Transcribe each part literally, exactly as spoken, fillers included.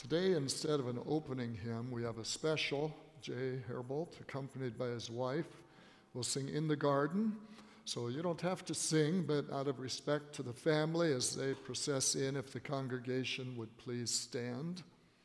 Today, instead of an opening hymn, we have a special. Jay Herbold, accompanied by his wife, will sing In the Garden. So you don't have to sing, but out of respect to the family as they process in, if the congregation would please stand.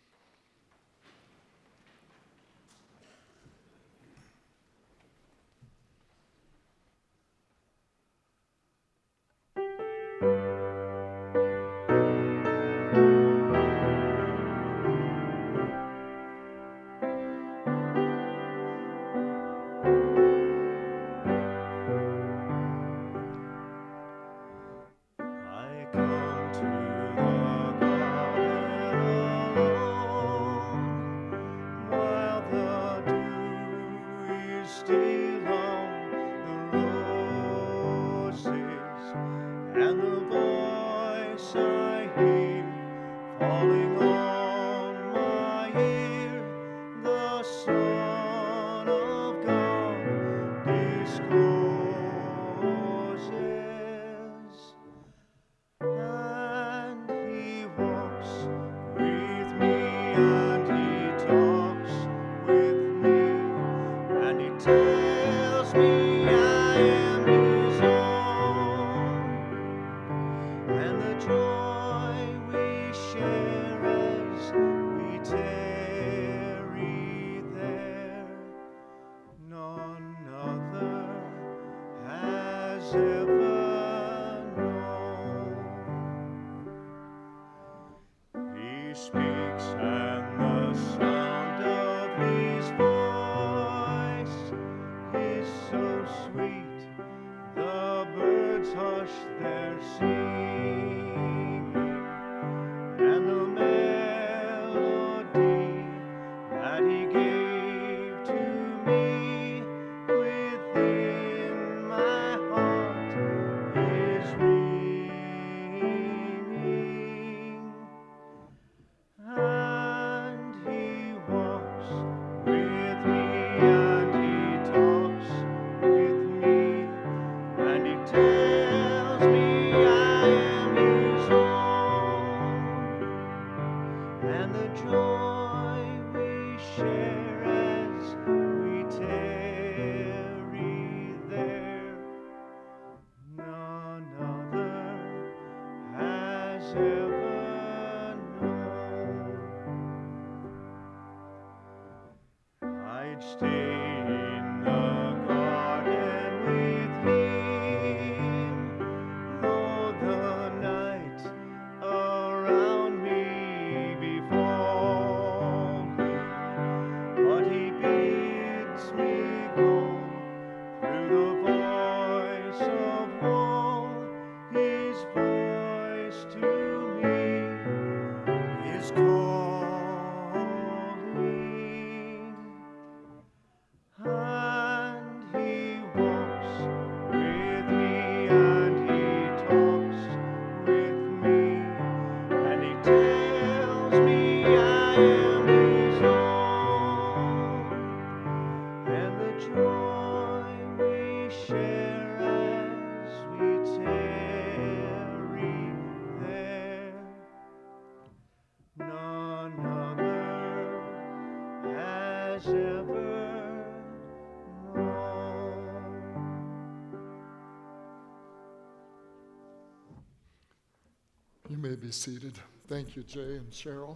You may be seated. Thank you, Jay and Cheryl.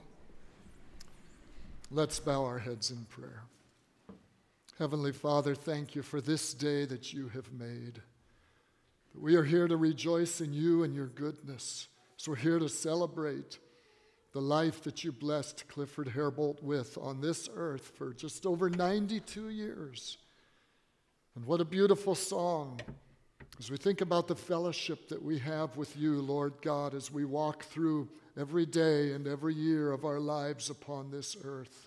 Let's bow our heads in prayer. Heavenly Father, thank you for this day that you have made. We are here to rejoice in you and your goodness. So we're here to celebrate the life that you blessed Clifford Herbold with on this earth for just over ninety-two years. And what a beautiful song. As we think about the fellowship that we have with you, Lord God, as we walk through every day and every year of our lives upon this earth,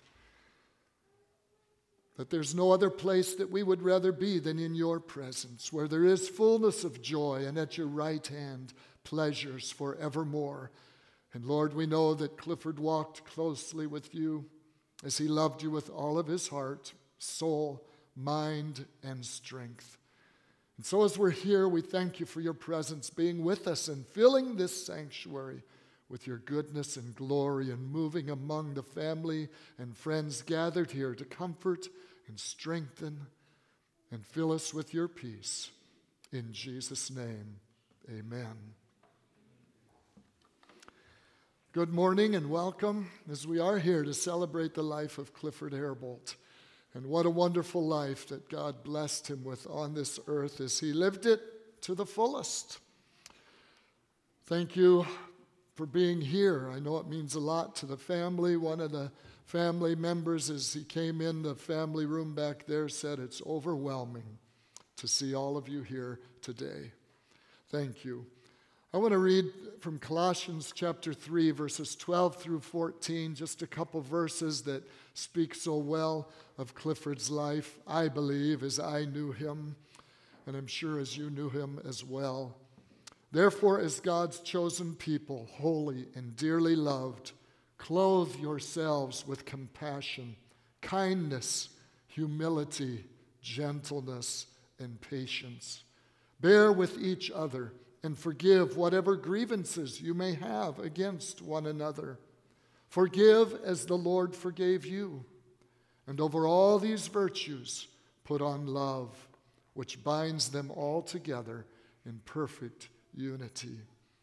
that there's no other place that we would rather be than in your presence, where there is fullness of joy, and at your right hand, pleasures forevermore. And Lord, we know that Clifford walked closely with you as he loved you with all of his heart, soul, mind, and strength. And so as we're here, we thank you for your presence being with us and filling this sanctuary with your goodness and glory, and moving among the family and friends gathered here to comfort and strengthen and fill us with your peace. In Jesus' name, amen. Good morning and welcome as we are here to celebrate the life of Clifford Herbold. And what a wonderful life that God blessed him with on this earth as he lived it to the fullest. Thank you for being here. I know it means a lot to the family. One of the family members, as he came in the family room back there, said it's overwhelming to see all of you here today. Thank you. I want to read from Colossians chapter three, verses twelve through fourteen, just a couple verses that speak so well of Clifford's life, I believe, as I knew him, and I'm sure as you knew him as well. Therefore, as God's chosen people, holy and dearly loved, clothe yourselves with compassion, kindness, humility, gentleness, and patience. Bear with each other and forgive whatever grievances you may have against one another. Forgive as the Lord forgave you. And over all these virtues, put on love, which binds them all together in perfect unity.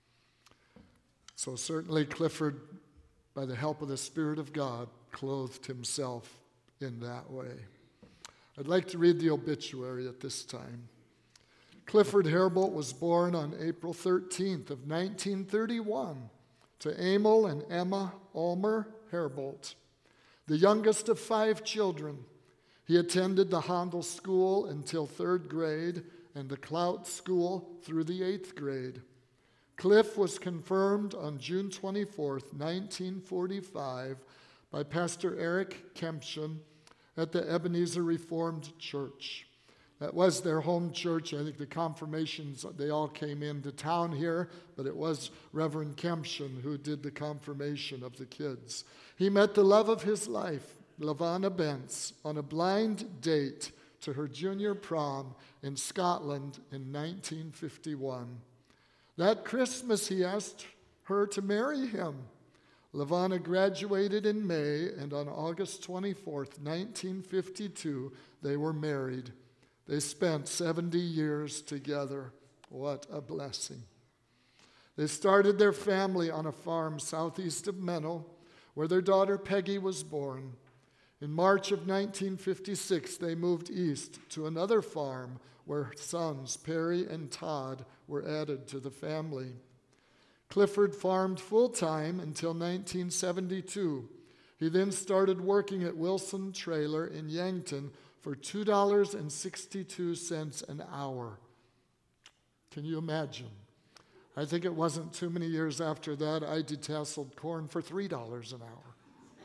So certainly Clifford, by the help of the Spirit of God, clothed himself in that way. I'd like to read the obituary at this time. Clifford Herbold was born on April thirteenth of nineteen thirty-one to Emil and Emma Ulmer Herbold, the youngest of five children. He attended the Handel School until third grade and the Clout School through the eighth grade. Cliff was confirmed on June twenty-fourth, nineteen forty-five by Pastor Eric Kempchen at the Ebenezer Reformed Church. That was their home church. I think the confirmations, they all came into town here, but it was Reverend Kempchen who did the confirmation of the kids. He met the love of his life, Lavanna Bentz, on a blind date to her junior prom in Scotland in nineteen fifty-one. That Christmas, he asked her to marry him. Lavanna graduated in May, and on August twenty-fourth, nineteen fifty-two, they were married. They spent seventy years together. What a blessing. They started their family on a farm southeast of Menno, where their daughter Peggy was born. In March of nineteen fifty-six, they moved east to another farm where sons Perry and Todd were added to the family. Clifford farmed full-time until nineteen seventy-two. He then started working at Wilson Trailer in Yankton for two dollars and sixty-two cents an hour. Can you imagine? I think it wasn't too many years after that I detasseled corn for three dollars an hour.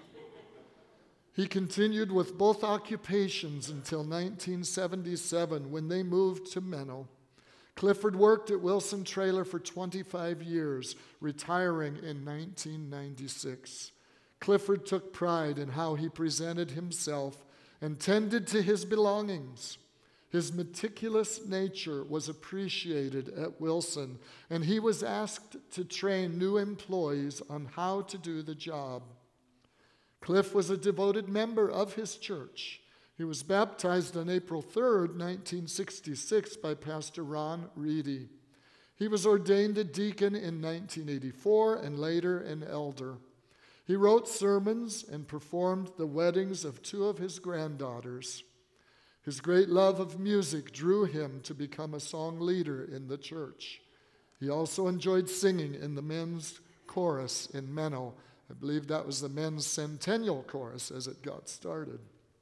He continued with both occupations until nineteen seventy-seven when they moved to Menno. Clifford worked at Wilson Trailer for twenty-five years, retiring in nineteen ninety-six. Clifford took pride in how he presented himself and tended to his belongings. His meticulous nature was appreciated at Wilson, and he was asked to train new employees on how to do the job. Cliff was a devoted member of his church. He was baptized on April third, nineteen sixty-six by Pastor Ron Reedy. He was ordained a deacon in nineteen eighty-four and later an elder. He wrote sermons and performed the weddings of two of his granddaughters. His great love of music drew him to become a song leader in the church. He also enjoyed singing in the men's chorus in Menno. I believe that was the men's centennial chorus as it got started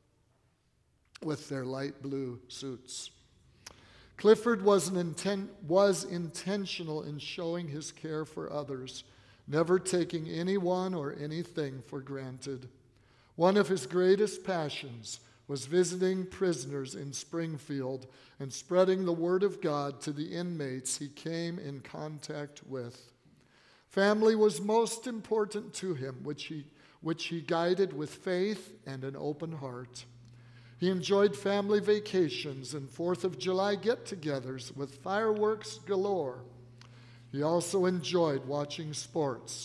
with their light blue suits. Clifford was, an inten- was intentional in showing his care for others, never taking anyone or anything for granted. One of his greatest passions was visiting prisoners in Springfield and spreading the word of God to the inmates he came in contact with. Family was most important to him, which he, which he guided with faith and an open heart. He enjoyed family vacations and Fourth of July get-togethers with fireworks galore. He also enjoyed watching sports,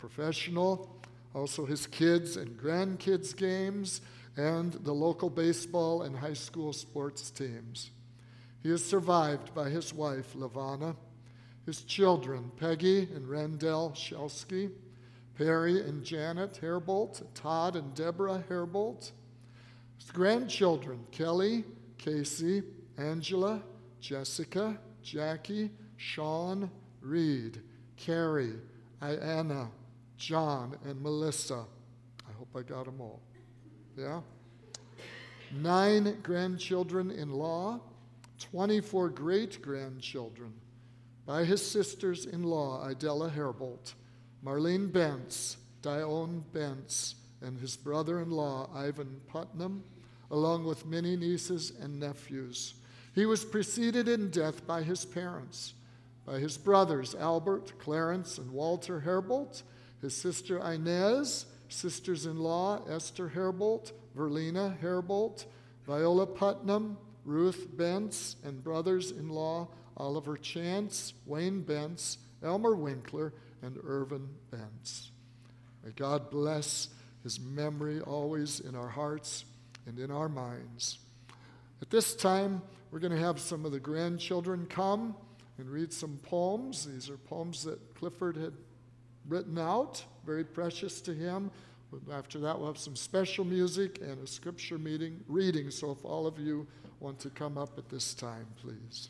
professional, also his kids and grandkids' games, and the local baseball and high school sports teams. He is survived by his wife, Lavana, his children, Peggy and Randell Shelsky, Perry and Janet Herbolt, Todd and Deborah Herbolt, his grandchildren, Kelly, Casey, Angela, Jessica, Jackie, Sean, Reed, Carrie, Iana, John, and Melissa. I hope I got them all. Yeah? Nine grandchildren-in-law, twenty-four great-grandchildren by his sisters-in-law, Idella Herbolt, Marlene Bentz, Dione Bentz, and his brother-in-law, Ivan Putnam, along with many nieces and nephews. He was preceded in death by his parents, by his brothers, Albert, Clarence, and Walter Herbolt, his sister Inez, sisters-in-law, Esther Herbolt, Verlina Herbolt, Viola Putnam, Ruth Bentz, and brothers-in-law, Oliver Chance, Wayne Bentz, Elmer Winkler, and Irvin Bentz. May God bless his memory always in our hearts and in our minds. At this time, we're going to have some of the grandchildren come and read some poems. These are poems that Clifford had written out, very precious to him. After that, we'll have some special music and a scripture meeting reading. So if all of you want to come up at this time, please.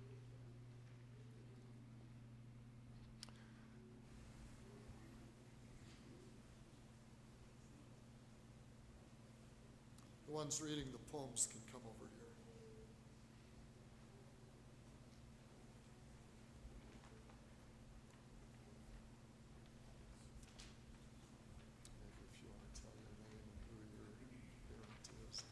The ones reading the poems can come over here. If you want to tell your name and who your parent is,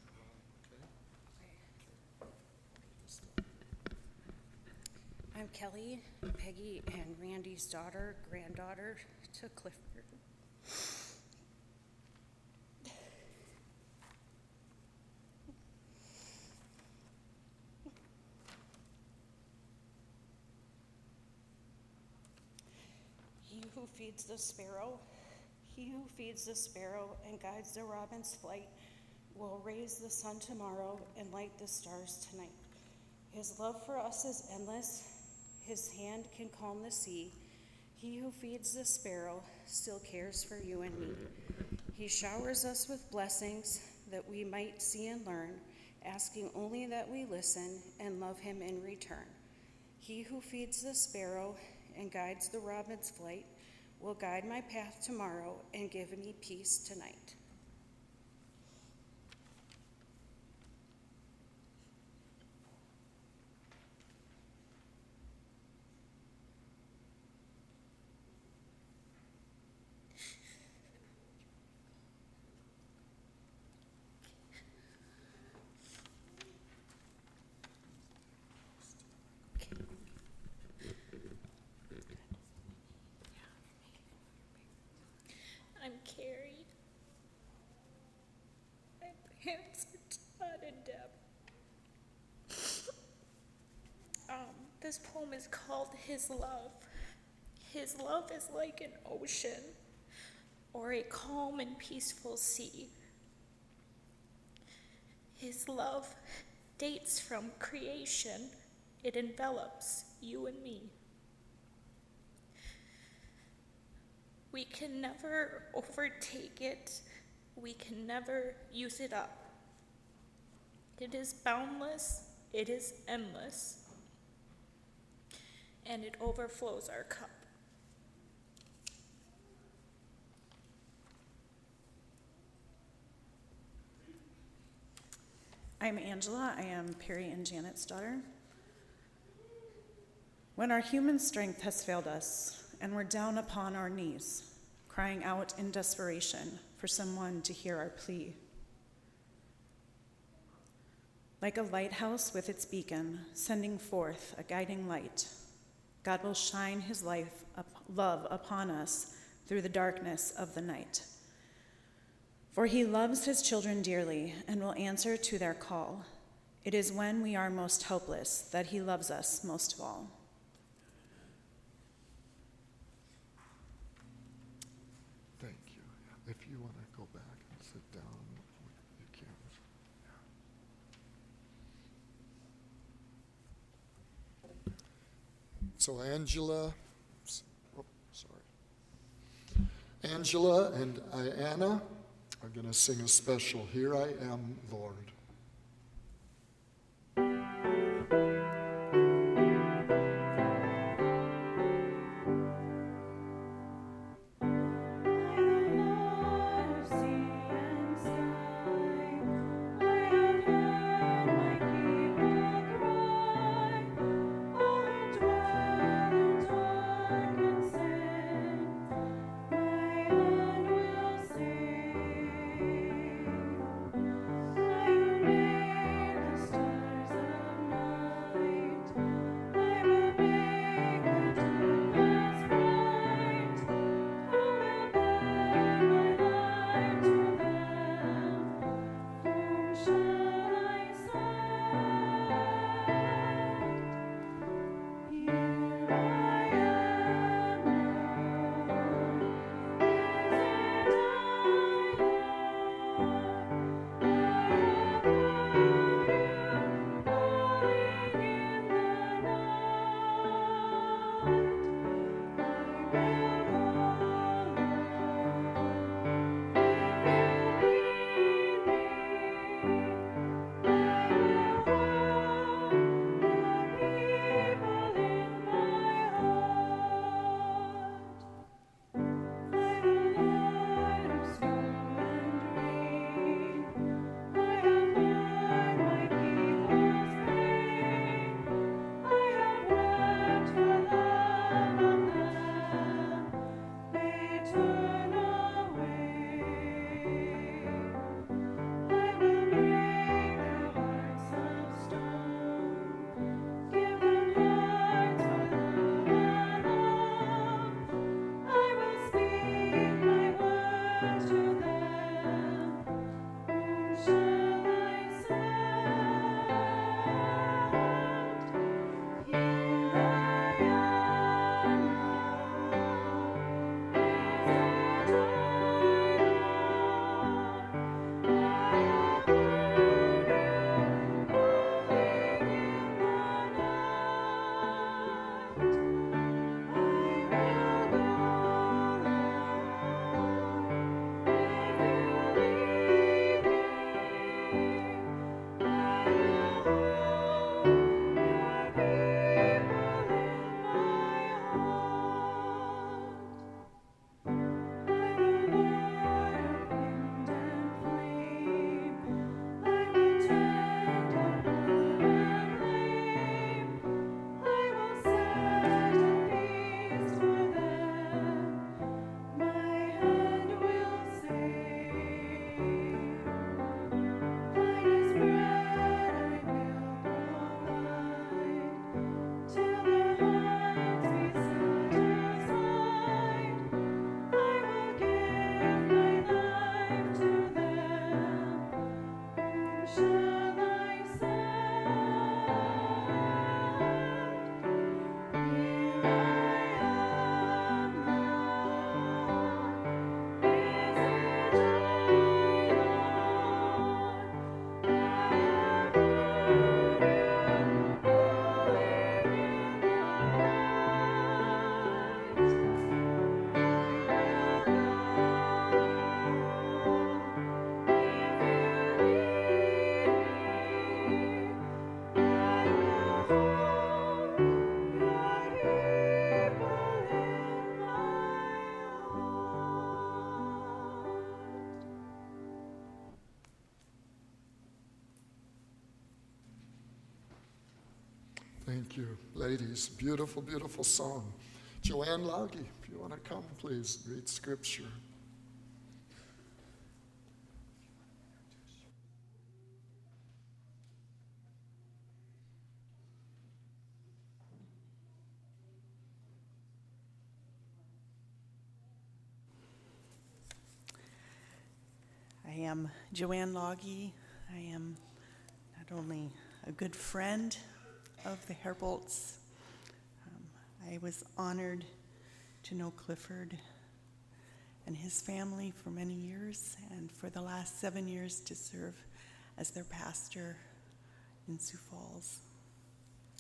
okay? I'm Kelly, Peggy, and Randy's daughter, granddaughter to Clifford. He who feeds the sparrow, he who feeds the sparrow and guides the robin's flight will raise the sun tomorrow and light the stars tonight. His love for us is endless. His hand can calm the sea. He who feeds the sparrow still cares for you and me. He showers us with blessings that we might see and learn, asking only that we listen and love him in return. He who feeds the sparrow and guides the robin's flight will guide my path tomorrow and give me peace tonight. I'm Carrie. My parents are Todd and Deb. Um, this poem is called His Love. His love is like an ocean or a calm and peaceful sea. His love dates from creation. It envelops you and me. We can never overtake it. We can never use it up. It is boundless. It is endless. And it overflows our cup. I'm Angela. I am Perry and Janet's daughter. When our human strength has failed us, and we're down upon our knees, crying out in desperation for someone to hear our plea. Like a lighthouse with its beacon, sending forth a guiding light, God will shine his life up, love upon us through the darkness of the night. For he loves his children dearly and will answer to their call. It is when we are most helpless that he loves us most of all. So Angela, oh, sorry. Angela and Iana are going to sing a special, Here I Am, Lord. Thank you, ladies. Beautiful, beautiful song. Joanne Loggy, if you want to come, please read scripture. I am Joanne Loggy. I am not only a good friend of the Herbolts. Um, I was honored to know Clifford and his family for many years, and for the last seven years to serve as their pastor in Sioux Falls.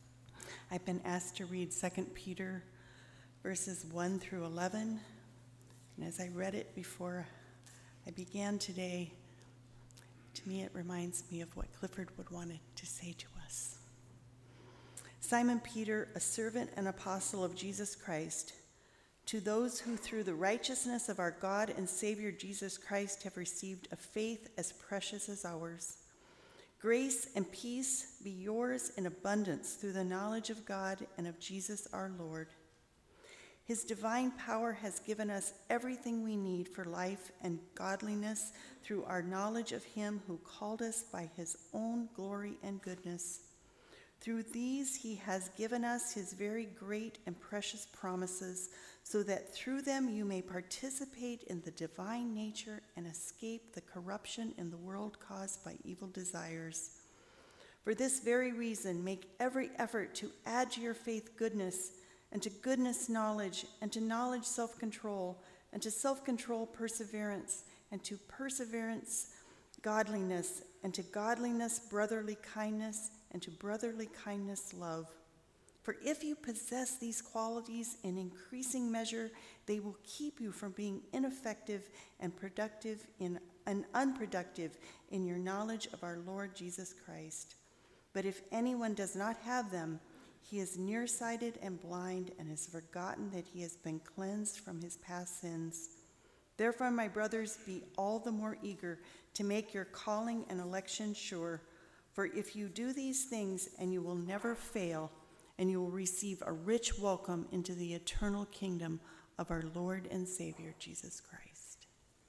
I've been asked to read Second Peter verses one through eleven. And as I read it before I began today, to me it reminds me of what Clifford would want to say to us. Simon Peter, a servant and apostle of Jesus Christ, to those who through the righteousness of our God and Savior Jesus Christ have received a faith as precious as ours, grace and peace be yours in abundance through the knowledge of God and of Jesus our Lord. His divine power has given us everything we need for life and godliness through our knowledge of him who called us by his own glory and goodness. Through these he has given us his very great and precious promises, so that through them you may participate in the divine nature and escape the corruption in the world caused by evil desires. For this very reason, make every effort to add to your faith goodness, and to goodness knowledge, and to knowledge self-control, and to self-control perseverance, and to perseverance godliness, and to godliness brotherly kindness, and to brotherly kindness love. For if you possess these qualities in increasing measure, they will keep you from being ineffective and productive in and unproductive in your knowledge of our Lord Jesus Christ. But if anyone does not have them, he is nearsighted and blind, and has forgotten that he has been cleansed from his past sins. Therefore, my brothers, be all the more eager to make your calling and election sure. For if you do these things, and you will never fail, and you will receive a rich welcome into the eternal kingdom of our Lord and Savior, Jesus Christ.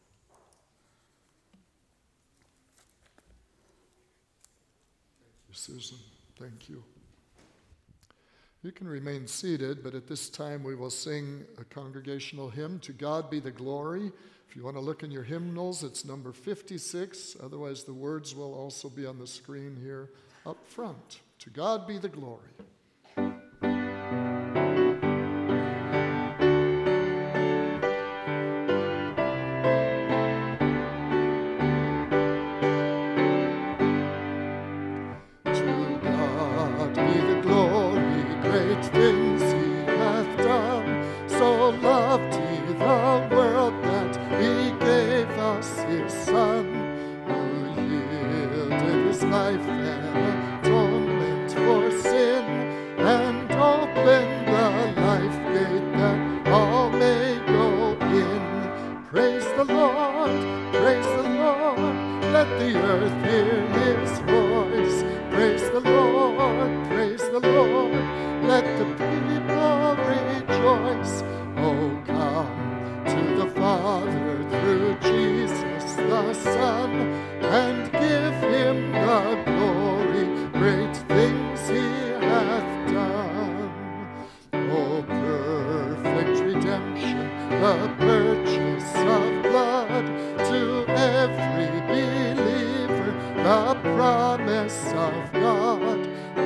Thank you, Susan. Thank you. You can remain seated, but at this time we will sing a congregational hymn, To God Be the Glory. If you want to look in your hymnals, it's number fifty-six. Otherwise, the words will also be on the screen here up front. To God Be the Glory. Things he hath done, so loved he the world that he gave us his Son, who yielded his life an atonement for sin, and opened the life gate that all may go in. Praise the Lord, praise the Lord, let the earth hear his voice. Praise the Lord, praise the Lord, let the people rejoice. Oh, come to the Father through Jesus the Son, and give him the glory, great things he hath done. Oh, perfect redemption, the purchase of blood, to every believer, the promise of God.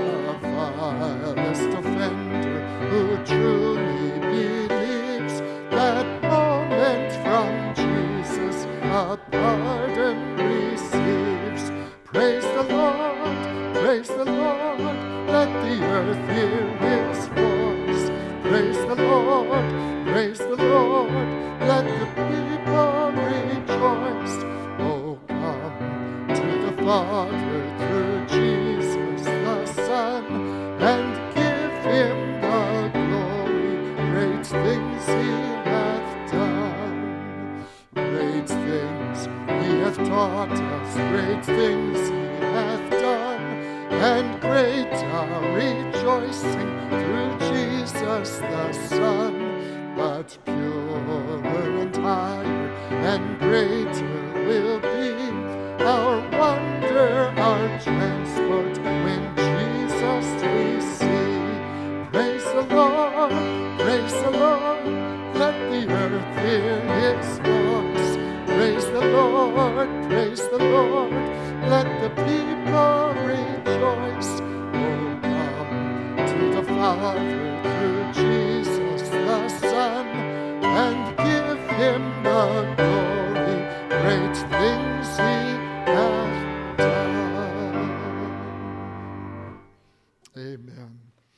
Vilest offender who truly believes that moment from Jesus a pardon receives. Praise the Lord, praise the Lord, let the earth hear his voice. Praise the Lord, praise the Lord, let the people rejoice. Oh, come to the Father through Jesus the Son, and give him the glory, great things he hath done. Great things he hath taught us, great things he hath done, and great our rejoicing through Jesus the Son. But purer and higher and greater will be our wonder, our transport, when Jesus we see. Praise the Lord, praise the Lord, let the earth hear his voice. Praise the Lord, praise the Lord, let the people rejoice. Oh, come to the Father through Jesus the Son, and give him the glory, great things he hath done. Amen.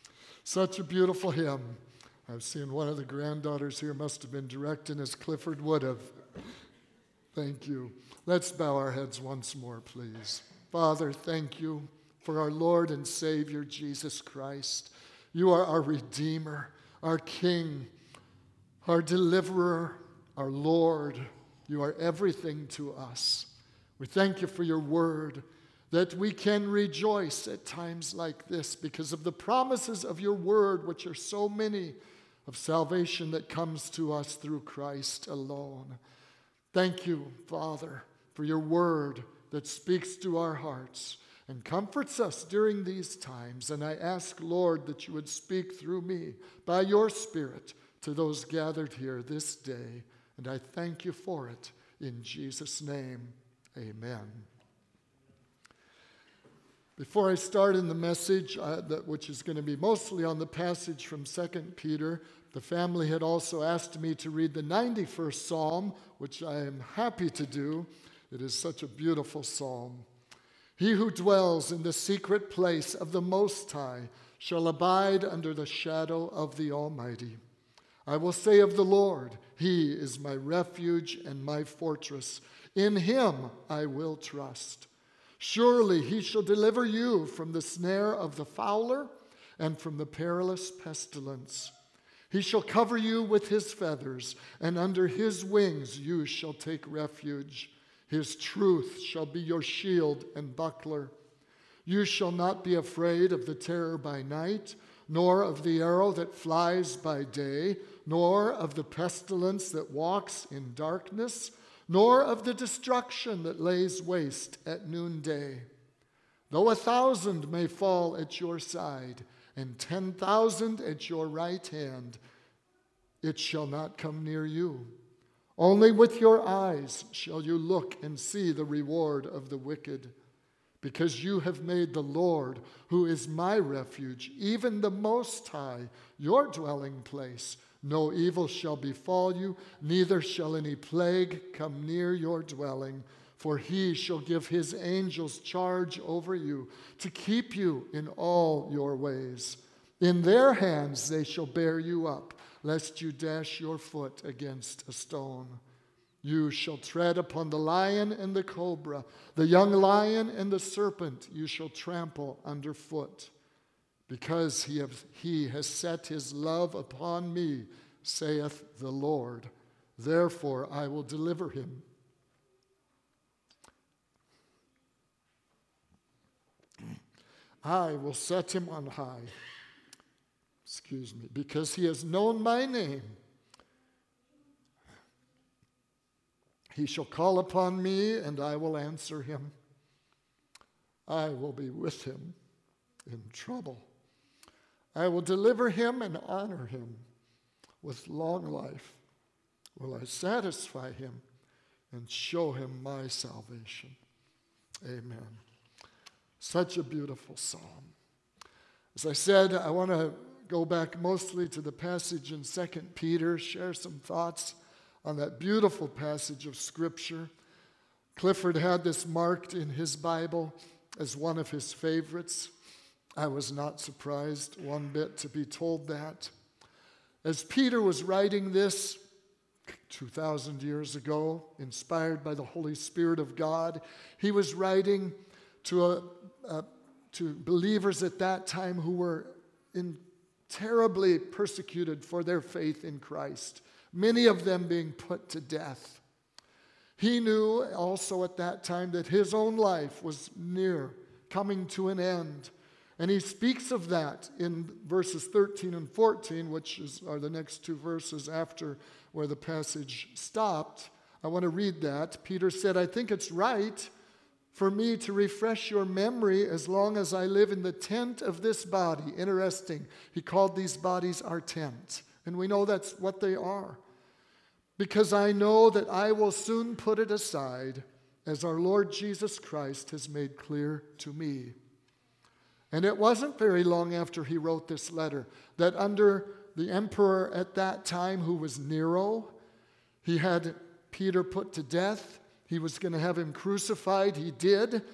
Such a beautiful hymn. I've seen one of the granddaughters here must have been directing as Clifford would have. Thank you. Let's bow our heads once more, please. Father, thank you for our Lord and Savior, Jesus Christ. You are our Redeemer, our King, our Deliverer, our Lord. You are everything to us. We thank you for your word, that we can rejoice at times like this because of the promises of your word, which are so many, of salvation that comes to us through Christ alone. Thank you, Father, for your word that speaks to our hearts and comforts us during these times. And I ask, Lord, that you would speak through me by your Spirit to those gathered here this day. And I thank you for it. In Jesus' name, amen. Before I start in the message, uh, that, which is going to be mostly on the passage from Second Peter, the family had also asked me to read the ninety-first Psalm, which I am happy to do. It is such a beautiful psalm. He who dwells in the secret place of the Most High shall abide under the shadow of the Almighty. I will say of the Lord, he is my refuge and my fortress. In him I will trust. Surely he shall deliver you from the snare of the fowler and from the perilous pestilence. He shall cover you with his feathers, and under his wings you shall take refuge. His truth shall be your shield and buckler. You shall not be afraid of the terror by night, nor of the arrow that flies by day, nor of the pestilence that walks in darkness, nor of the destruction that lays waste at noonday. Though a thousand may fall at your side, and ten thousand at your right hand, it shall not come near you. Only with your eyes shall you look and see the reward of the wicked, because you have made the Lord, who is my refuge, even the Most High, your dwelling place. No evil shall befall you, neither shall any plague come near your dwelling. For he shall give his angels charge over you, to keep you in all your ways. In their hands they shall bear you up, lest you dash your foot against a stone. You shall tread upon the lion and the cobra, the young lion and the serpent you shall trample underfoot. Because he, have, he has set his love upon me, saith the Lord. Therefore I will deliver him. I will set him on high. Excuse me. Because he has known my name. He shall call upon me, and I will answer him. I will be with him in trouble. I will deliver him and honor him. With long life will I satisfy him and show him my salvation. Amen. Such a beautiful psalm. As I said, I want to go back mostly to the passage in Second Peter, share some thoughts on that beautiful passage of Scripture. Clifford had this marked in his Bible as one of his favorites. I was not surprised one bit to be told that. As Peter was writing this two thousand years ago, inspired by the Holy Spirit of God, he was writing to, a, a, to believers at that time who were in terribly persecuted for their faith in Christ, many of them being put to death. He knew also at that time that his own life was near coming to an end. And he speaks of that in verses thirteen and fourteen, which is, are the next two verses after where the passage stopped. I want to read that. Peter said, I think it's right for me to refresh your memory as long as I live in the tent of this body. Interesting. He called these bodies our tent. And we know that's what they are. Because I know that I will soon put it aside, as our Lord Jesus Christ has made clear to me. And it wasn't very long after he wrote this letter that under the emperor at that time, who was Nero, he had Peter put to death. He was going to have him crucified. He did.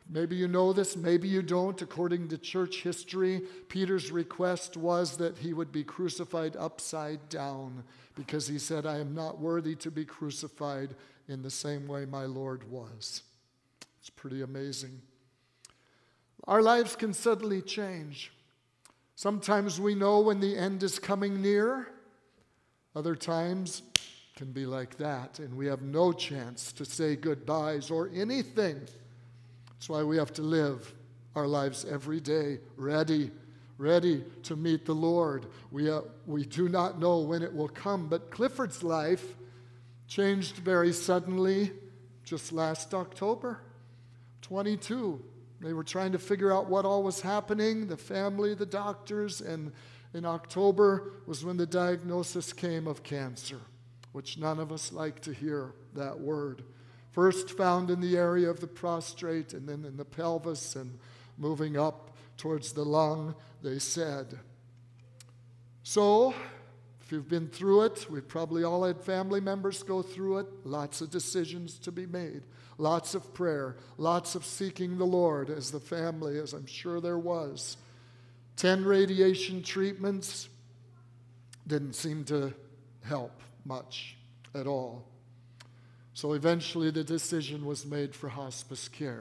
Maybe you know this, maybe you don't. According to church history, Peter's request was that he would be crucified upside down because he said, I am not worthy to be crucified in the same way my Lord was. It's pretty amazing. Our lives can suddenly change. Sometimes we know when the end is coming near. Other times it can be like that, and we have no chance to say goodbyes or anything. That's why we have to live our lives every day, ready, ready to meet the Lord. We, uh, we do not know when it will come, but Clifford's life changed very suddenly just last October, twenty-two. They were trying to figure out what all was happening, the family, the doctors, and in October was when the diagnosis came of cancer, which none of us like to hear that word. First found in the area of the prostate and then in the pelvis and moving up towards the lung, they said. So, if you've been through it, we've probably all had family members go through it, lots of decisions to be made, lots of prayer, lots of seeking the Lord as the family, as I'm sure there was. Ten radiation treatments didn't seem to help much at all. So eventually the decision was made for hospice care.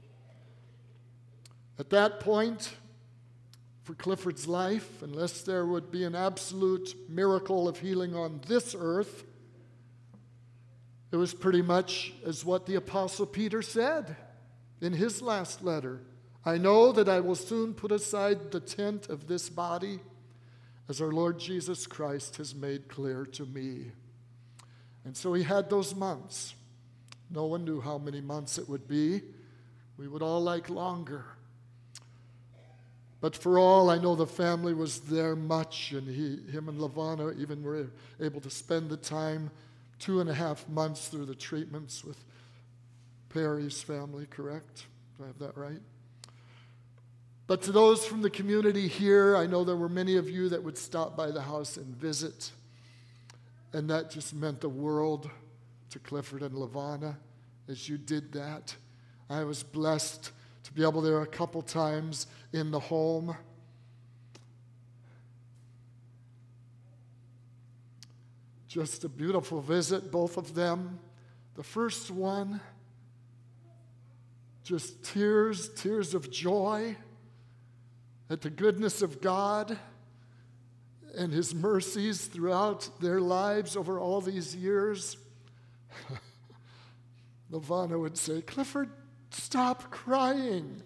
At that point, for Clifford's life, unless there would be an absolute miracle of healing on this earth, it was pretty much as what the Apostle Peter said in his last letter. I know that I will soon put aside the tent of this body, as our Lord Jesus Christ has made clear to me. And so he had those months. No one knew how many months it would be. We would all like longer. But for all, I know the family was there much, and he, him and Lavana even were able to spend the time, two and a half months through the treatments with Perry's family, correct? Do I have that right? But to those from the community here, I know there were many of you that would stop by the house and visit. And that just meant the world to Clifford and Lavana as you did that. I was blessed to be able there a couple times in the home. Just a beautiful visit, both of them. The first one, just tears, tears of joy at the goodness of God and his mercies throughout their lives over all these years. Lavana would say, Clifford, stop crying.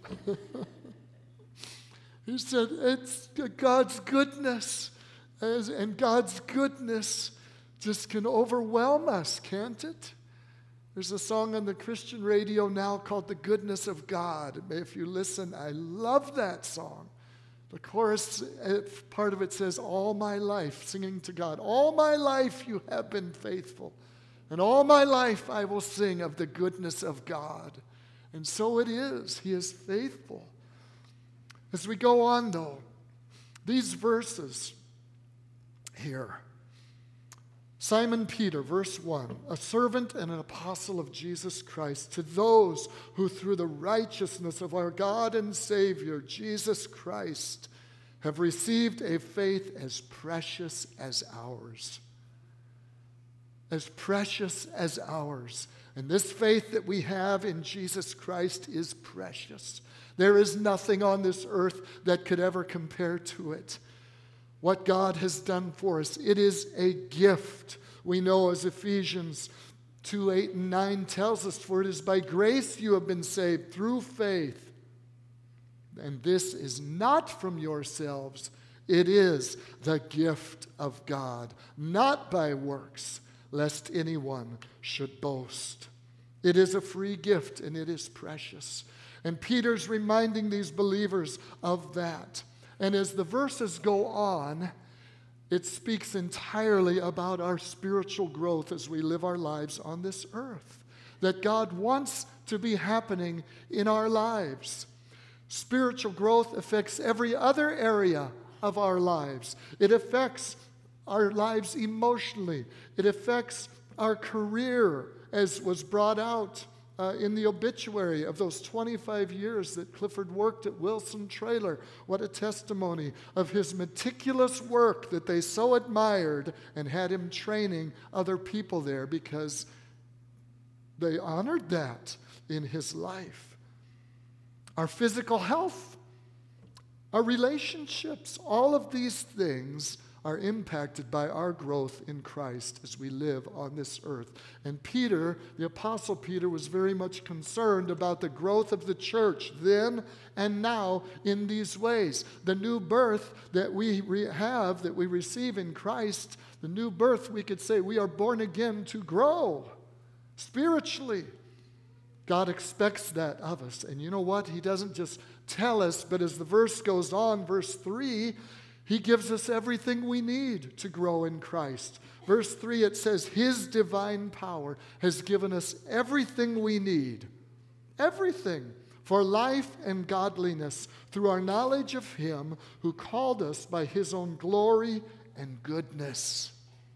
He said, it's God's goodness, and God's goodness just can overwhelm us, can't it? There's a song on the Christian radio now called The Goodness of God. If you listen, I love that song. The chorus, part of it says, all my life, singing to God, all my life you have been faithful, and all my life I will sing of the goodness of God. And so it is. He is faithful. As we go on, though, these verses here, Simon Peter, verse one, a servant and an apostle of Jesus Christ, to those who through the righteousness of our God and Savior, Jesus Christ, have received a faith as precious as ours. As precious as ours. And this faith that we have in Jesus Christ is precious. There is nothing on this earth that could ever compare to it. What God has done for us, it is a gift. We know as Ephesians two, eight, and nine tells us, for it is by grace you have been saved through faith. And this is not from yourselves. It is the gift of God, not by works, lest anyone should boast. It is a free gift, and it is precious. And Peter's reminding these believers of that. And as the verses go on, it speaks entirely about our spiritual growth as we live our lives on this earth. That God wants to be happening in our lives. Spiritual growth affects every other area of our lives. It affects our lives emotionally. It affects our career, as was brought out uh, in the obituary of those twenty-five years that Clifford worked at Wilson Trailer. What a testimony of his meticulous work that they so admired and had him training other people there because they honored that in his life. Our physical health, our relationships, all of these things are impacted by our growth in Christ as we live on this earth. And Peter, the Apostle Peter, was very much concerned about the growth of the church then and now in these ways. The new birth that we re- have, that we receive in Christ, the new birth, we could say we are born again to grow spiritually. God expects that of us. And you know what? He doesn't just tell us, but as the verse goes on, verse three, he gives us everything we need to grow in Christ. Verse three, it says, his divine power has given us everything we need, everything for life and godliness through our knowledge of him who called us by his own glory and goodness.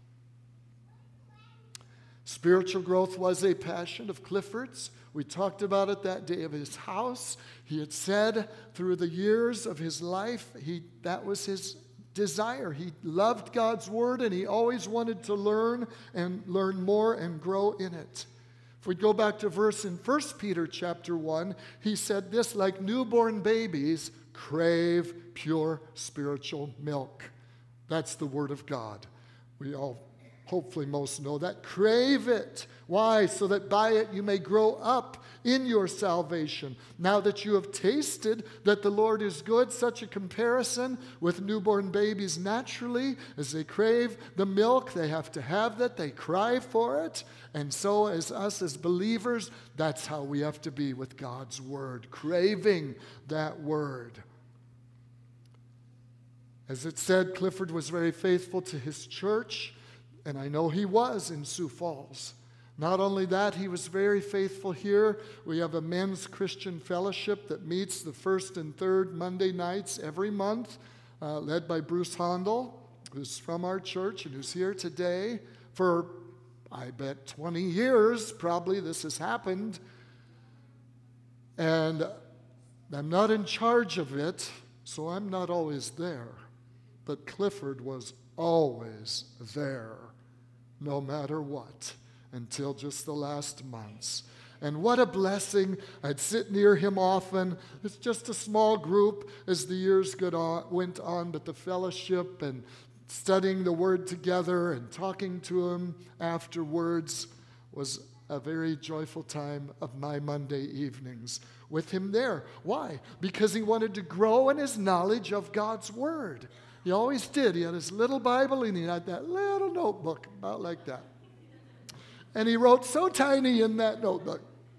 Spiritual growth was a passion of Clifford's. We talked about it that day of his house. He had said through the years of his life, he, that was his desire. He loved God's word and he always wanted to learn and learn more and grow in it. If we go back to verse in First Peter chapter one, he said this, like newborn babies, crave pure spiritual milk. That's the word of God. We all hopefully most know that. Crave it. Why? So that by it you may grow up in your salvation. Now that you have tasted that the Lord is good, such a comparison with newborn babies naturally, as they crave the milk, they have to have that, they cry for it. And so as us as believers, that's how we have to be with God's word, craving that word. As it said, Clifford was very faithful to his church. And I know he was in Sioux Falls. Not only that, he was very faithful here. We have a men's Christian fellowship that meets the first and third Monday nights every month, uh, led by Bruce Hondel, who's from our church and who's here today. For, I bet, twenty years, probably this has happened. And I'm not in charge of it, so I'm not always there. But Clifford was always there, no matter what, until just the last months. And what a blessing. I'd sit near him often. It's just a small group as the years went on, but the fellowship and studying the word together and talking to him afterwards was a very joyful time of my Monday evenings with him there. Why? Because he wanted to grow in his knowledge of God's word. He always did. He had his little Bible and he had that little notebook, about like that. And he wrote so tiny in that notebook.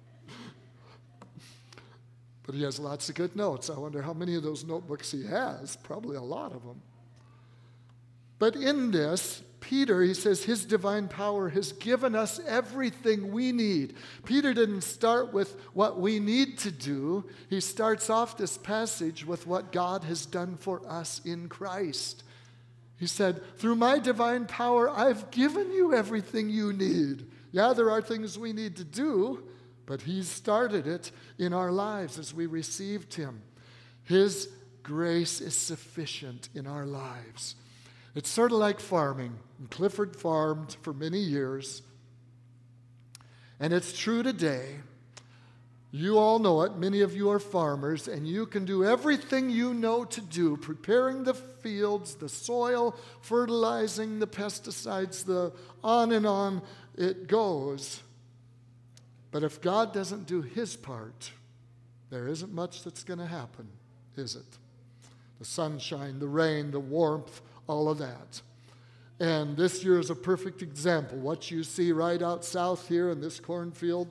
But he has lots of good notes. I wonder how many of those notebooks he has. Probably a lot of them. But in this, Peter, he says, his divine power has given us everything we need. Peter didn't start with what we need to do. He starts off this passage with what God has done for us in Christ. He said, through my divine power, I've given you everything you need. Yeah, there are things we need to do, but he started it in our lives as we received him. His grace is sufficient in our lives. It's sort of like farming. Clifford farmed for many years. And it's true today. You all know it. Many of you are farmers, and you can do everything you know to do, preparing the fields, the soil, fertilizing, the pesticides, the on and on it goes. But if God doesn't do his part, there isn't much that's going to happen, is it? The sunshine, the rain, the warmth, all of that. And this year is a perfect example. What you see right out south here in this cornfield,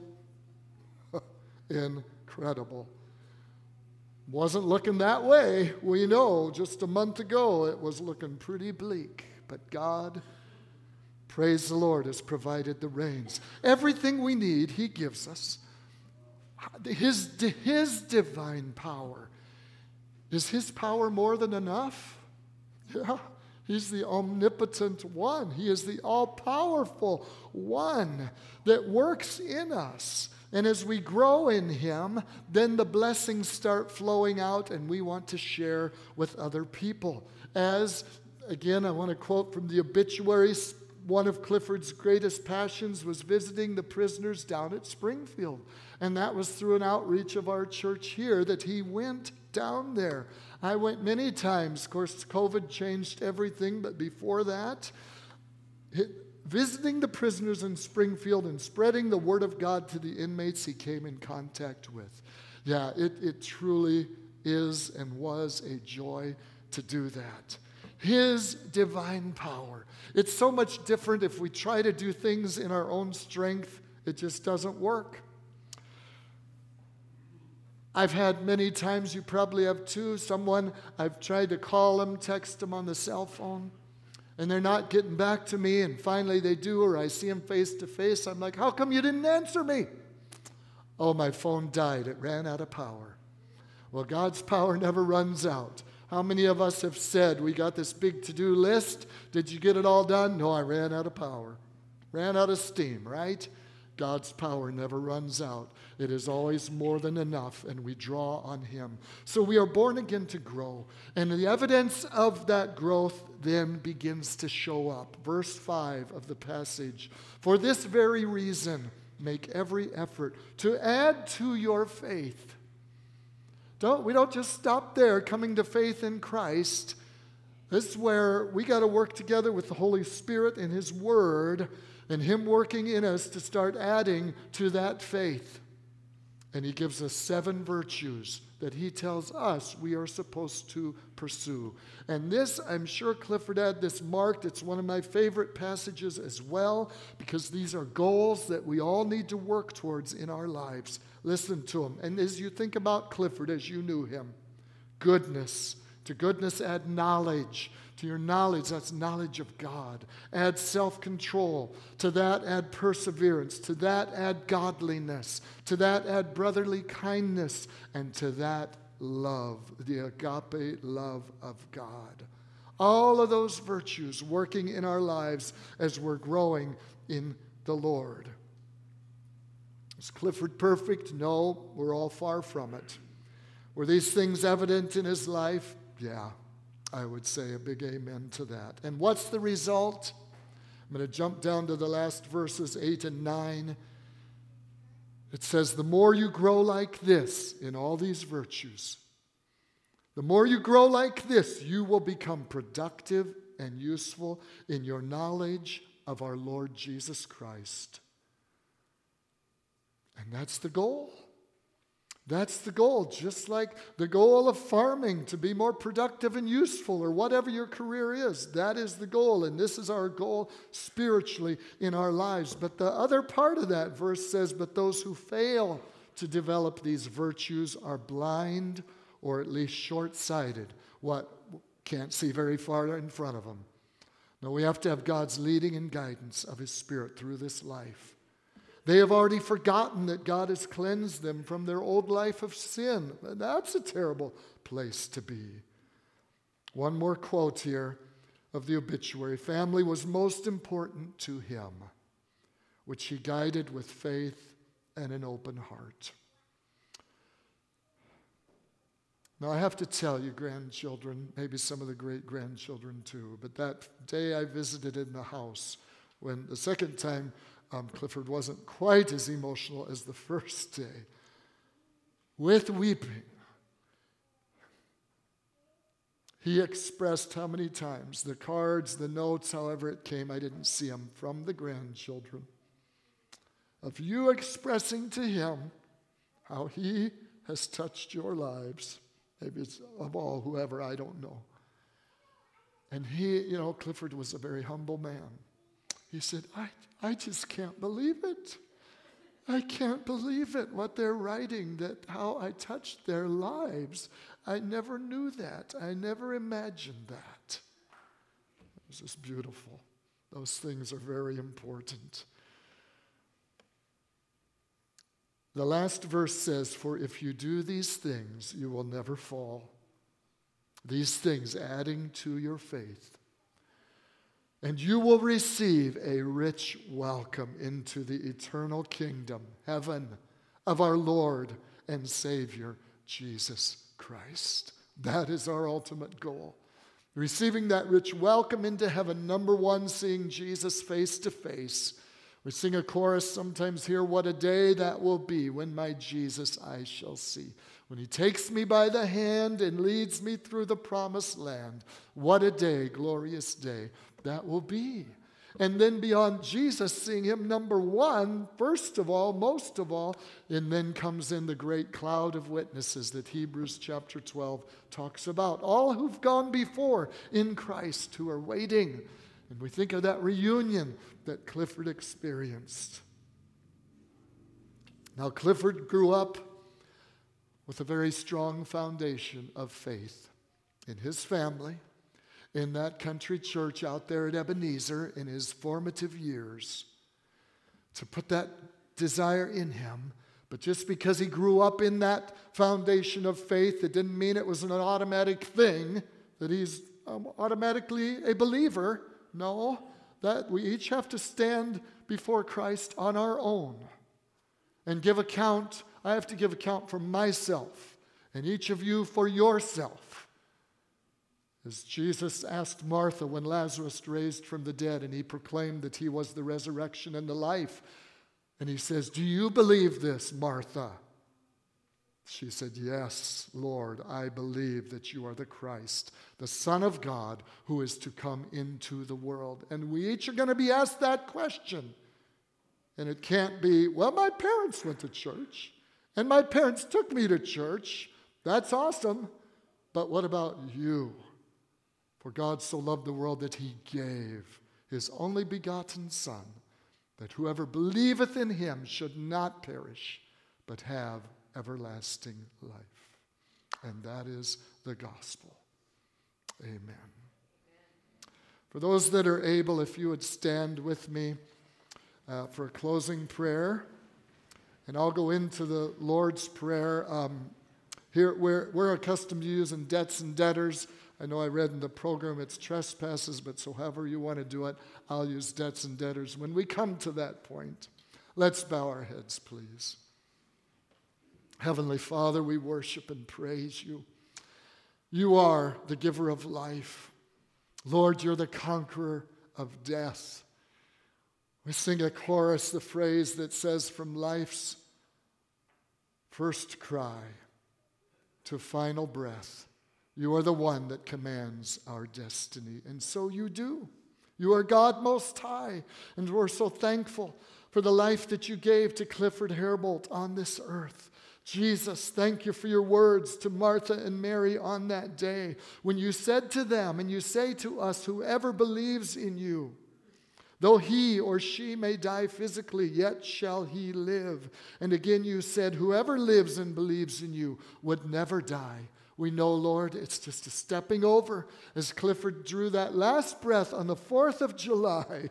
incredible. Wasn't looking that way. We know just a month ago it was looking pretty bleak. But God, praise the Lord, has provided the rains. Everything we need, he gives us. His, his divine power. Is his power more than enough? Yeah. He's the omnipotent one. He is the all-powerful one that works in us And as we grow in him, then the blessings start flowing out, and we want to share with other people. As, again, I want to quote from the obituaries, one of Clifford's greatest passions was visiting the prisoners down at Springfield. And that was through an outreach of our church here that he went down there. I went many times. Of course, COVID changed everything, but before that, it, visiting the prisoners in Springfield and spreading the word of God to the inmates he came in contact with. Yeah, it, it truly is and was a joy to do that. His divine power. It's so much different if we try to do things in our own strength. It just doesn't work. I've had many times, you probably have too, someone, I've tried to call them, text them on the cell phone, and they're not getting back to me, and finally they do, or I see them face to face. I'm like, how come you didn't answer me? Oh, my phone died. It ran out of power. Well, God's power never runs out. How many of us have said, we got this big to-do list. Did you get it all done? No, I ran out of power. Ran out of steam, right? God's power never runs out. It is always more than enough, and we draw on him. So we are born again to grow, and the evidence of that growth then begins to show up. Verse five of the passage, for this very reason, make every effort to add to your faith. Don't, we don't just stop there, coming to faith in Christ. This is where we got to work together with the Holy Spirit and his word, and him working in us to start adding to that faith. And he gives us seven virtues that he tells us we are supposed to pursue. And this, I'm sure Clifford had this marked. It's one of my favorite passages as well, because these are goals that we all need to work towards in our lives. Listen to them. And as you think about Clifford, as you knew him, goodness. To goodness add knowledge. To your knowledge, that's knowledge of God. Add self-control. To that, add perseverance. To that, add godliness. To that, add brotherly kindness. And to that, love, the agape love of God. All of those virtues working in our lives as we're growing in the Lord. Is Clifford perfect? No, we're all far from it. Were these things evident in his life? Yeah. I would say a big amen to that. And what's the result? I'm going to jump down to the last verses, eight and nine. It says, the more you grow like this in all these virtues, the more you grow like this, you will become productive and useful in your knowledge of our Lord Jesus Christ. And that's the goal. That's the goal, just like the goal of farming, to be more productive and useful, or whatever your career is. That is the goal, and this is our goal spiritually in our lives. But the other part of that verse says, but those who fail to develop these virtues are blind, or at least short-sighted. What? Can't see very far in front of them. No, we have to have God's leading and guidance of his Spirit through this life. They have already forgotten that God has cleansed them from their old life of sin. And that's a terrible place to be. One more quote here of the obituary. Family was most important to him, which he guided with faith and an open heart. Now, I have to tell you, grandchildren, maybe some of the great-grandchildren too, but that day I visited in the house, when the second time Um, Clifford wasn't quite as emotional as the first day. With weeping, he expressed how many times, the cards, the notes, however it came, I didn't see them, from the grandchildren, of you expressing to him how he has touched your lives. Maybe it's of all, whoever, I don't know. And he, you know, Clifford was a very humble man. He said, I, I just can't believe it. I can't believe it, what they're writing, that how I touched their lives. I never knew that. I never imagined that. It was just beautiful. Those things are very important. The last verse says, for if you do these things, you will never fall. These things adding to your faith. And you will receive a rich welcome into the eternal kingdom, heaven, of our Lord and Savior, Jesus Christ. That is our ultimate goal. Receiving that rich welcome into heaven. Number one, seeing Jesus face to face. We sing a chorus sometimes here, what a day that will be when my Jesus I shall see. When he takes me by the hand and leads me through the promised land. What a day, glorious day that will be. And then beyond Jesus, seeing him number one, first of all, most of all, and then comes in the great cloud of witnesses that Hebrews chapter twelve talks about. All who've gone before in Christ who are waiting. And we think of that reunion that Clifford experienced. Now, Clifford grew up with a very strong foundation of faith in his family, in that country church out there at Ebenezer in his formative years, to put that desire in him. But just because he grew up in that foundation of faith, it didn't mean it was an automatic thing, that he's um, automatically a believer. No, that we each have to stand before Christ on our own and give account. I have to give account for myself, and each of you for yourself. As Jesus asked Martha when Lazarus raised from the dead, and he proclaimed that he was the resurrection and the life. And he says, do you believe this, Martha? She said, yes, Lord, I believe that you are the Christ, the Son of God, who is to come into the world. And we each are going to be asked that question. And it can't be, well, my parents went to church, and my parents took me to church. That's awesome. But what about you? For God so loved the world that he gave his only begotten Son, that whoever believeth in him should not perish, but have everlasting life. And that is the gospel. Amen. For those that are able, if you would stand with me uh, for a closing prayer, and I'll go into the Lord's Prayer. Um, here we're, we're accustomed to using debts and debtors. I know I read in the program it's trespasses, but so however you want to do it, I'll use debts and debtors. When we come to that point, let's bow our heads, please. Heavenly Father, we worship and praise you. You are the giver of life. Lord, you're the conqueror of death. We sing a chorus, the phrase that says, from life's first cry to final breath, you are the one that commands our destiny. And so you do. You are God Most High. And we're so thankful for the life that you gave to Clifford Herbold on this earth. Jesus, thank you for your words to Martha and Mary on that day when you said to them, and you say to us, whoever believes in you, though he or she may die physically, yet shall he live. And again you said, whoever lives and believes in you would never die. We know, Lord, it's just a stepping over. As Clifford drew that last breath on the fourth of July,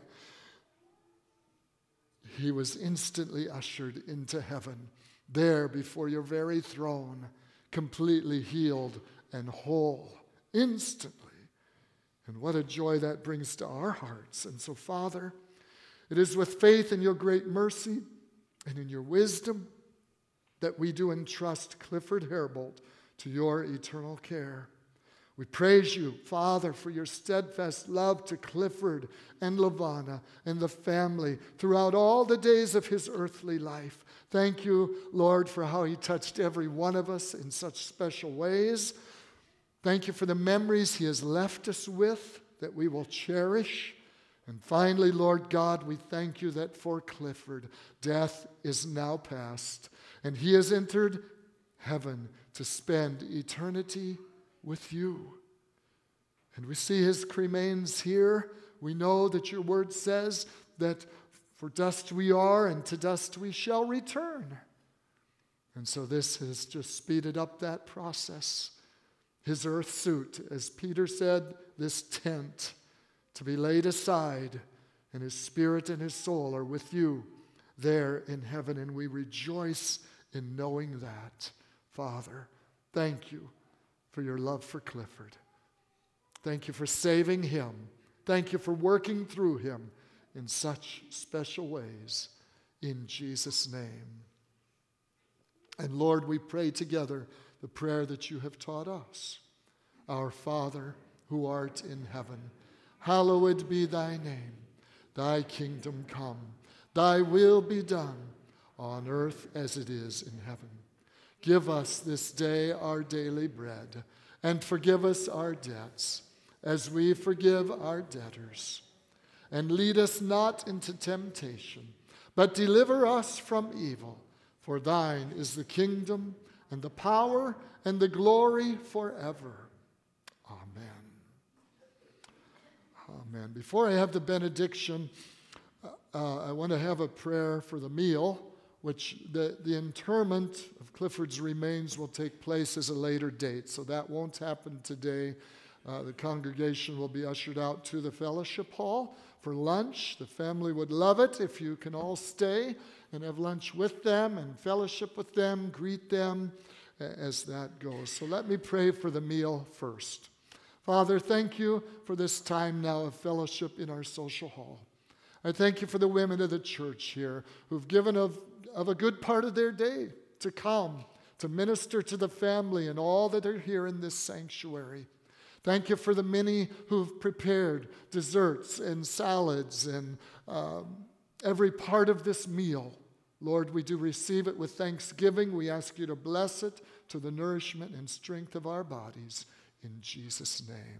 he was instantly ushered into heaven, there before your very throne, completely healed and whole, instantly. And what a joy that brings to our hearts. And so, Father, it is with faith in your great mercy and in your wisdom that we do entrust Clifford Herbold to your eternal care. We praise you, Father, for your steadfast love to Clifford and Lavana and the family throughout all the days of his earthly life. Thank you, Lord, for how he touched every one of us in such special ways. Thank you for the memories he has left us with that we will cherish. And finally, Lord God, we thank you that for Clifford, death is now past, and he has entered heaven to spend eternity with you. And we see his remains here. We know that your word says that for dust we are, and to dust we shall return. And so this has just speeded up that process. His earth suit, as Peter said, this tent, to be laid aside, and his spirit and his soul are with you there in heaven. And we rejoice in knowing that. Father, thank you for your love for Clifford. Thank you for saving him. Thank you for working through him in such special ways. In Jesus' name, And Lord, we pray together the prayer that you have taught us. Our Father, who art in heaven, hallowed be thy name. Thy kingdom come, thy will be done, on earth as it is in heaven. Give us this day our daily bread, and forgive us our debts, as we forgive our debtors. And lead us not into temptation, but deliver us from evil. For thine is the kingdom, and the power, and the glory forever. Amen. Amen. Before I have the benediction, uh, I want to have a prayer for the meal, which the, the interment of Clifford's remains will take place as a later date. So that won't happen today. Uh, the congregation will be ushered out to the fellowship hall for lunch. The family would love it if you can all stay and have lunch with them and fellowship with them, greet them as that goes. So let me pray for the meal first. Father, thank you for this time now of fellowship in our social hall. I thank you for the women of the church here who've given of, of a good part of their day to come, to minister to the family and all that are here in this sanctuary. Thank you for the many who've prepared desserts and salads and um, every part of this meal. Lord, we do receive it with thanksgiving. We ask you to bless it to the nourishment and strength of our bodies. In Jesus' name.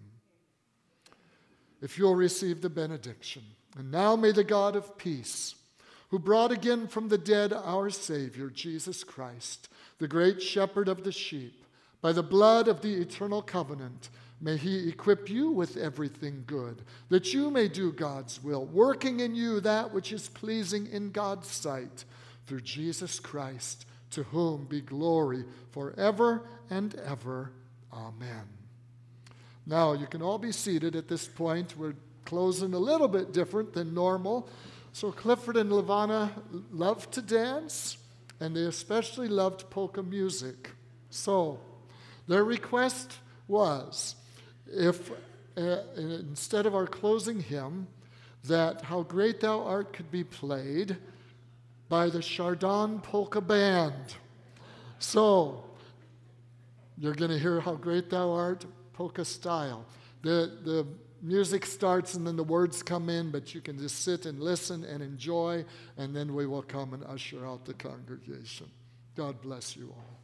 If you'll receive the benediction. And now may the God of peace, who brought again from the dead our Savior, Jesus Christ, the great shepherd of the sheep, by the blood of the eternal covenant, may he equip you with everything good, that you may do God's will, working in you that which is pleasing in God's sight, through Jesus Christ, to whom be glory forever and ever. Amen. Now, you can all be seated at this point. We're closing a little bit different than normal. So Clifford and Levana love to dance, and they especially loved polka music. So their request was, if uh, instead of our closing hymn, that How Great Thou Art could be played by the Chardon Polka Band. So you're going to hear How Great Thou Art, polka style. The, the music starts and then the words come in, but you can just sit and listen and enjoy, and then we will come and usher out the congregation. God bless you all.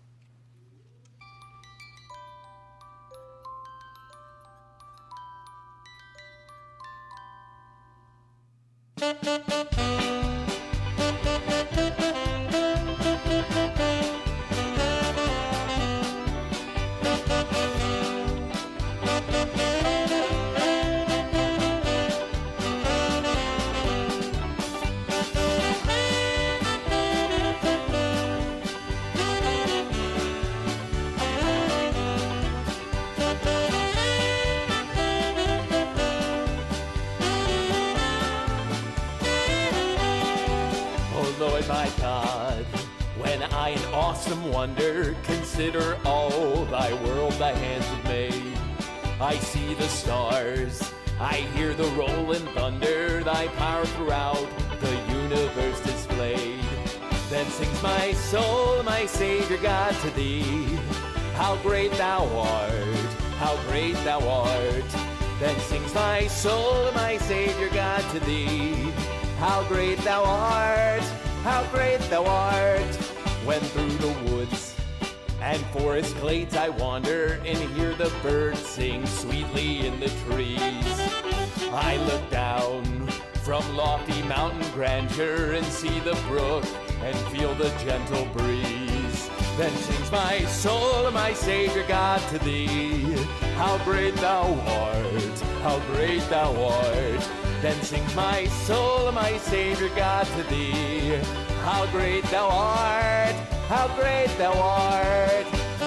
My God, when I in awesome wonder consider all thy world thy hands have made, I see the stars, I hear the rolling thunder, thy power throughout the universe displayed. Then sings my soul, my Savior God, to thee, how great thou art, how great thou art. Then sings my soul, my Savior God, to thee, how great thou art, how great thou art. When through the woods and forest glades I wander and hear the birds sing sweetly in the trees, I look down from lofty mountain grandeur and see the brook and feel the gentle breeze. Then sings my soul, my Savior God, to thee, how great thou art, how great thou art. Then sings my soul, my Savior God, to thee, how great thou art, how great thou art.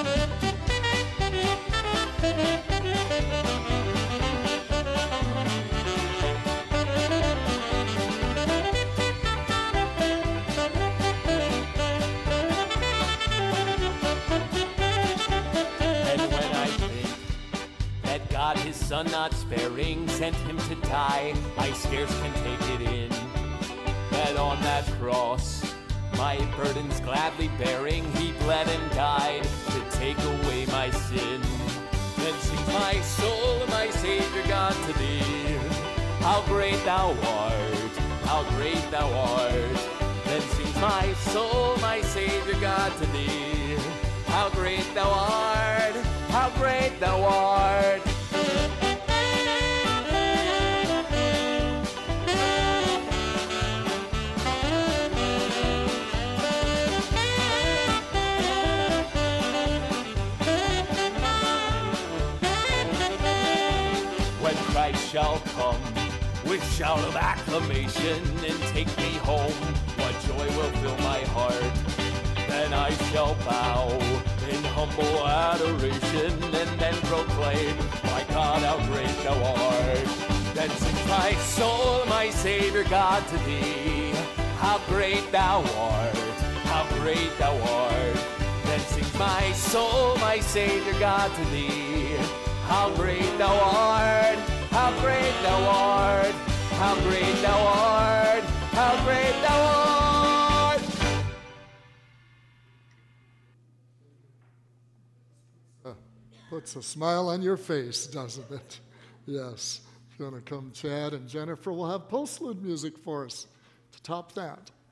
And when I think that God, his Son not sparing, sent him to die, I scarce can take it in, that on that cross my burdens gladly bearing, he bled and died to take away my sin. Then sings my soul, my Savior God, to thee. How great thou art, how great thou art. Then sings my soul, my Savior God, to thee. How great thou art, how great thou art. When Christ shall come with shout of acclamation and take me home, what joy will fill my heart. Then I shall bow in humble adoration and then proclaim, my God, how great thou art. Then sings my soul, my Savior God, to thee. How great thou art, how great thou art. Then sings my soul, my Savior God, to thee. How great thou art, how great thou art, how great thou art, how great thou art. Uh, puts a smile on your face, doesn't it? Yes. If you want to come, Chad and Jennifer will have postlude music for us to top that.